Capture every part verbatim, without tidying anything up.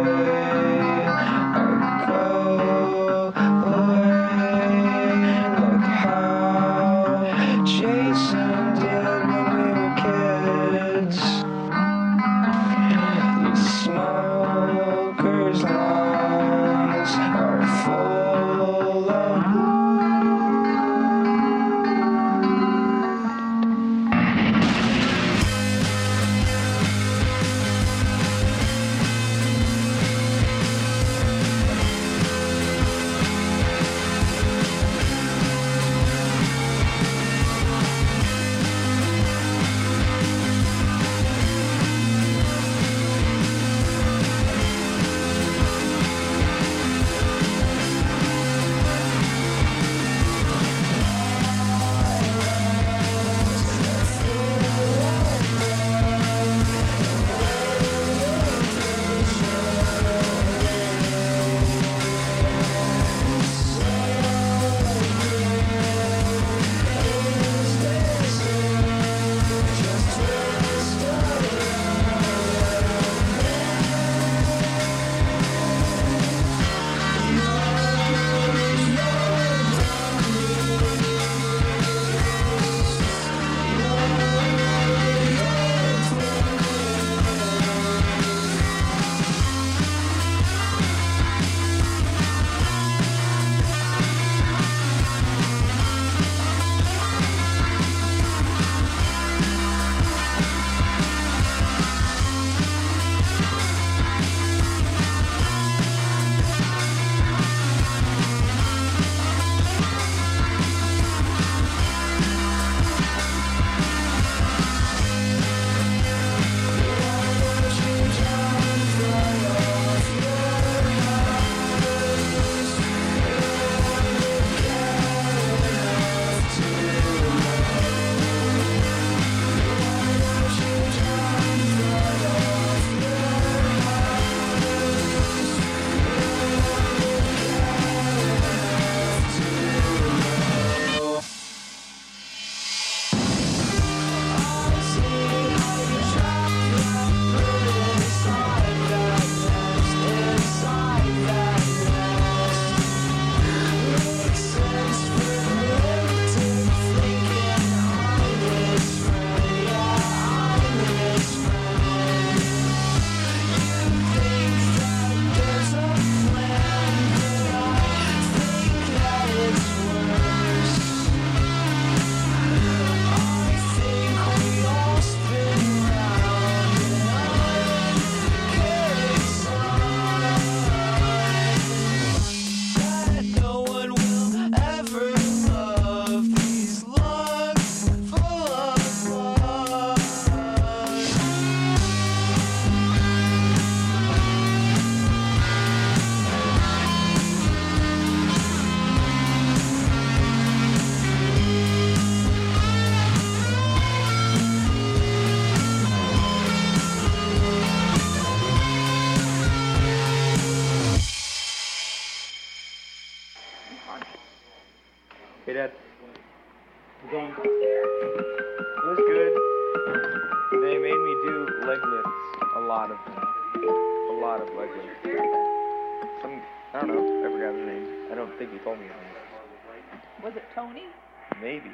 Hey, Dad. I'm going. It was good. They made me do leg lifts. A lot of them. A lot of leg lifts. Some, I don't know. I forgot his name. I don't think he told me his name. Was it Tony? Maybe.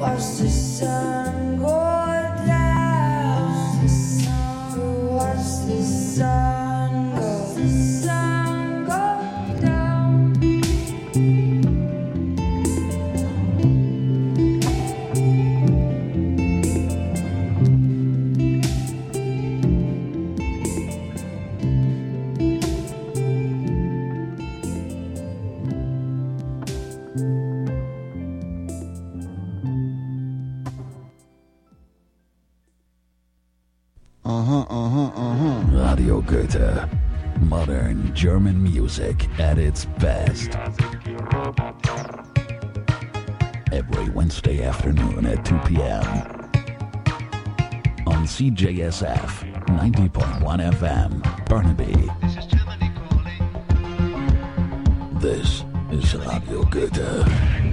watch the sun go down, to watch the sun go, the sun go down. Uh-huh, uh-huh, uh-huh. Radio Goethe. Modern German music at its best. Every Wednesday afternoon at two p.m. on C J S F ninety point one F M, Burnaby. This is Germany calling. This is Radio Goethe.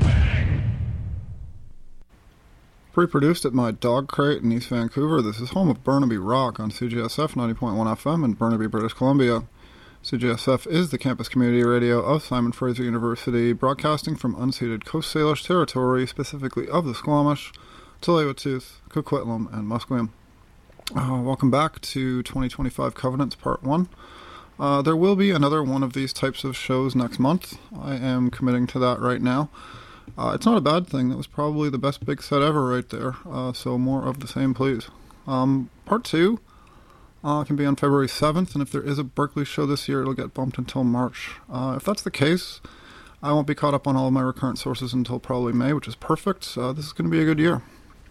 Pre-produced at my dog crate in East Vancouver, this is home of Burnaby Rock on C J S F ninety point one F M in Burnaby, British Columbia. C J S F is the campus community radio of Simon Fraser University, broadcasting from unceded Coast Salish territory, specifically of the Squamish, Tsleil-Waututh, Coquitlam, and Musqueam. Uh, welcome back to twenty twenty-five Covenants Part one. Uh, there will be another one of these types of shows next month. I am committing to that right now. Uh, it's not a bad thing. That was probably the best big set ever right there. Uh, so more of the same, please. Um, part two uh, can be on February seventh, and if there is a Berkeley show this year, it'll get bumped until March. Uh, if that's the case, I won't be caught up on all of my recurrent sources until probably May, which is perfect. Uh, this is going to be a good year.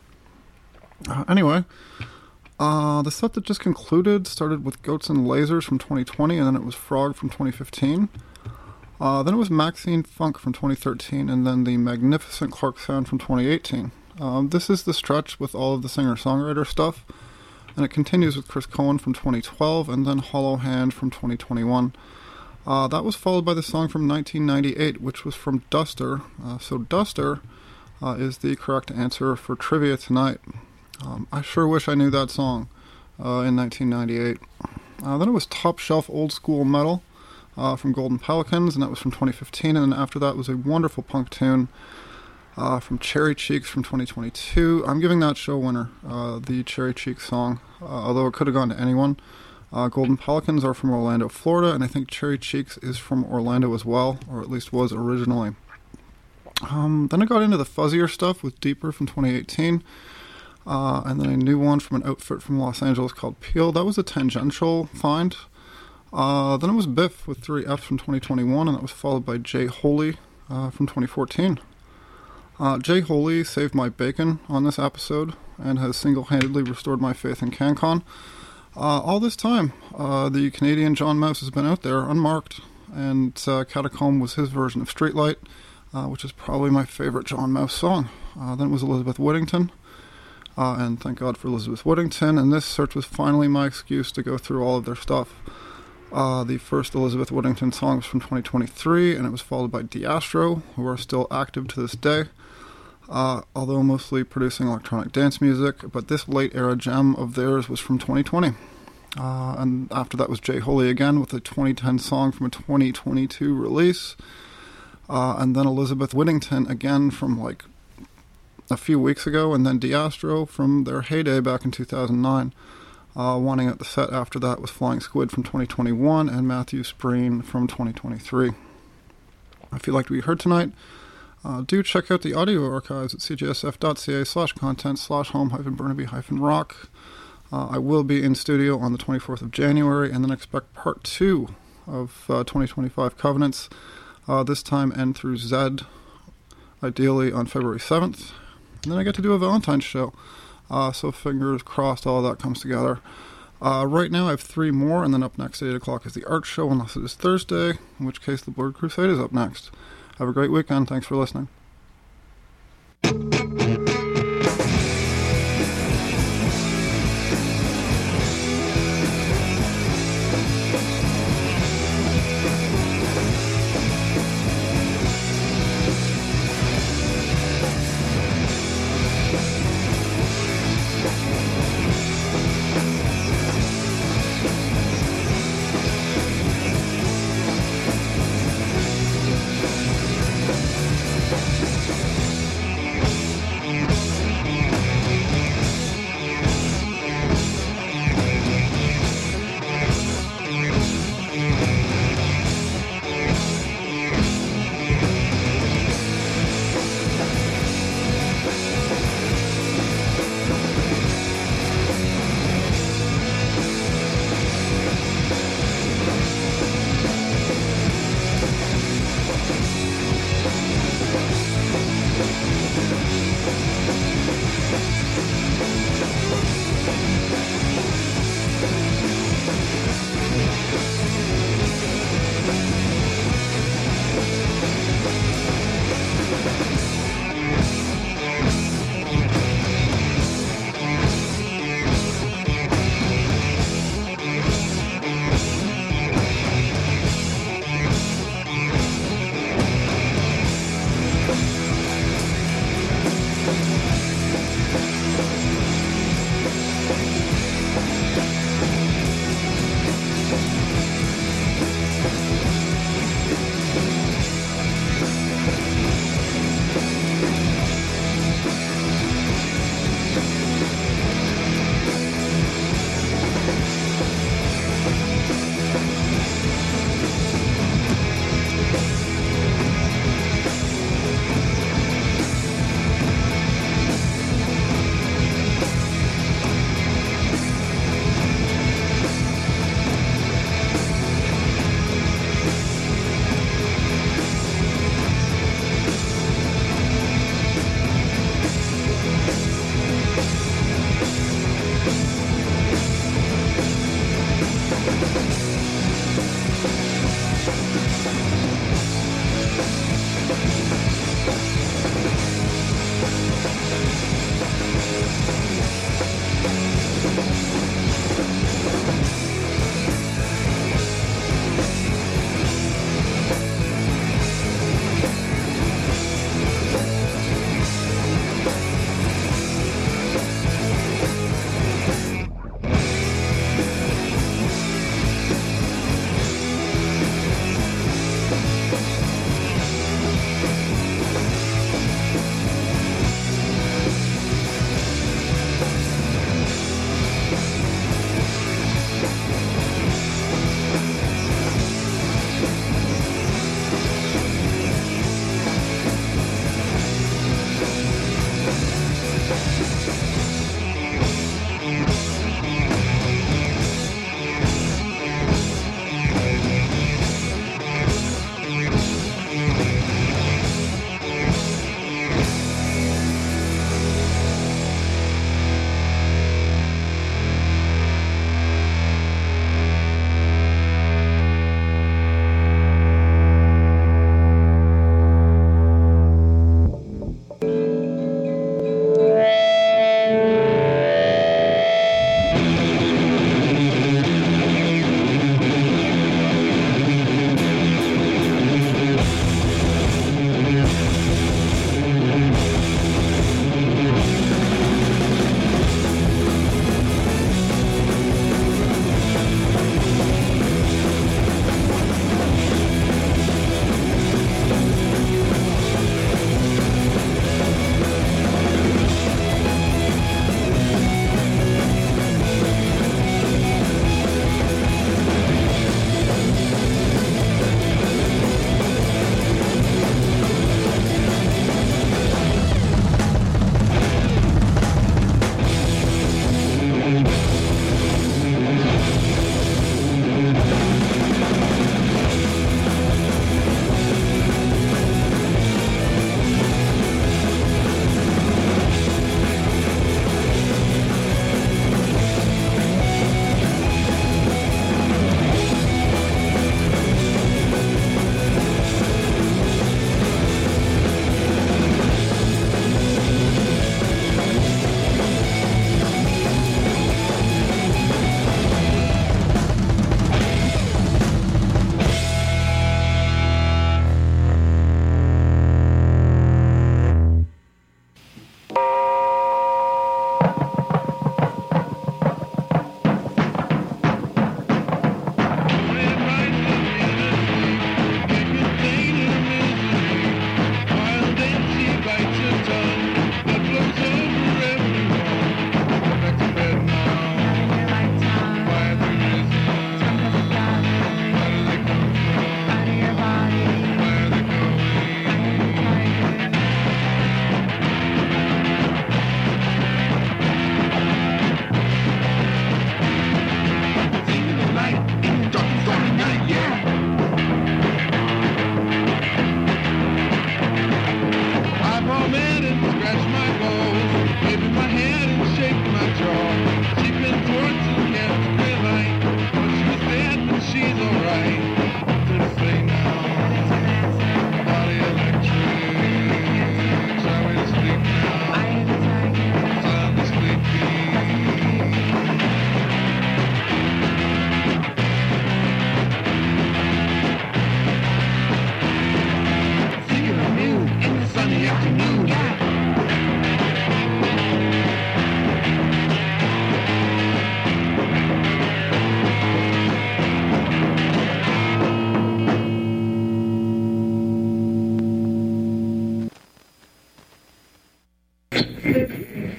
Uh, anyway, uh, the set that just concluded started with Goats and Lasers from twenty twenty, and then it was Frog from twenty fifteen. Uh, then it was Maxine Funk from twenty thirteen, and then the Magnificent Clark Sound from twenty eighteen. Um, this is the stretch with all of the singer-songwriter stuff, and it continues with Chris Cohen from twenty twelve, and then Hollow Hand from twenty twenty-one. Uh, that was followed by the song from nineteen ninety-eight, which was from Duster. Uh, so Duster uh, is the correct answer for trivia tonight. Um, I sure wish I knew that song uh, in nineteen ninety-eight. Uh, then it was Top Shelf Old School Metal. Uh, from Golden Pelicans, and that was from twenty fifteen, and then after that was a wonderful punk tune uh, from Cherry Cheeks from twenty twenty-two. I'm giving that show winner, uh, the Cherry Cheeks song, uh, although it could have gone to anyone. Uh, Golden Pelicans are from Orlando, Florida, and I think Cherry Cheeks is from Orlando as well, or at least was originally. Um, then I got into the fuzzier stuff with Deeper from twenty eighteen, uh, and then a new one from an outfit from Los Angeles called Peel. That was a tangential find. Uh, then it was Biff with three F's from twenty twenty-one, and that was followed by Jay Holy uh, from twenty fourteen. Uh, Jay Holy saved my bacon on this episode and has single-handedly restored my faith in CanCon. Uh, all this time, uh, the Canadian John Mouse has been out there unmarked, and uh, Catacomb was his version of Streetlight, uh, which is probably my favorite John Mouse song. Uh, then it was Elizabeth Whittington, uh, and thank God for Elizabeth Whittington, and this search was finally my excuse to go through all of their stuff. Uh, the first Elizabeth Whittington song was from twenty twenty-three, and it was followed by Diastro, who are still active to this day, uh, although mostly producing electronic dance music, but this late-era gem of theirs was from twenty twenty. Uh, and after that was Jay Holy again with a twenty ten song from a twenty twenty-two release, uh, and then Elizabeth Whittington again from like a few weeks ago, and then Diastro from their heyday back in two thousand nine. Uh, wanting out the set after that was Flying Squid from twenty twenty-one and Matthew Spreen from twenty twenty-three. If you liked what you heard tonight, uh, do check out the audio archives at c j s f dot c a slash content slash home hyphen burnaby hyphen rock. Uh, I will be in studio on the twenty-fourth of January, and then expect part two of uh, twenty twenty-five Covenants, uh, this time N through Z, ideally on February seventh. And then I get to do a Valentine's show. Uh, so fingers crossed all of that comes together. Uh, right now I have three more, and then up next at eight o'clock is the art show, unless it is Thursday, in which case the Blurred Crusade is up next. Have a great weekend. Thanks for listening.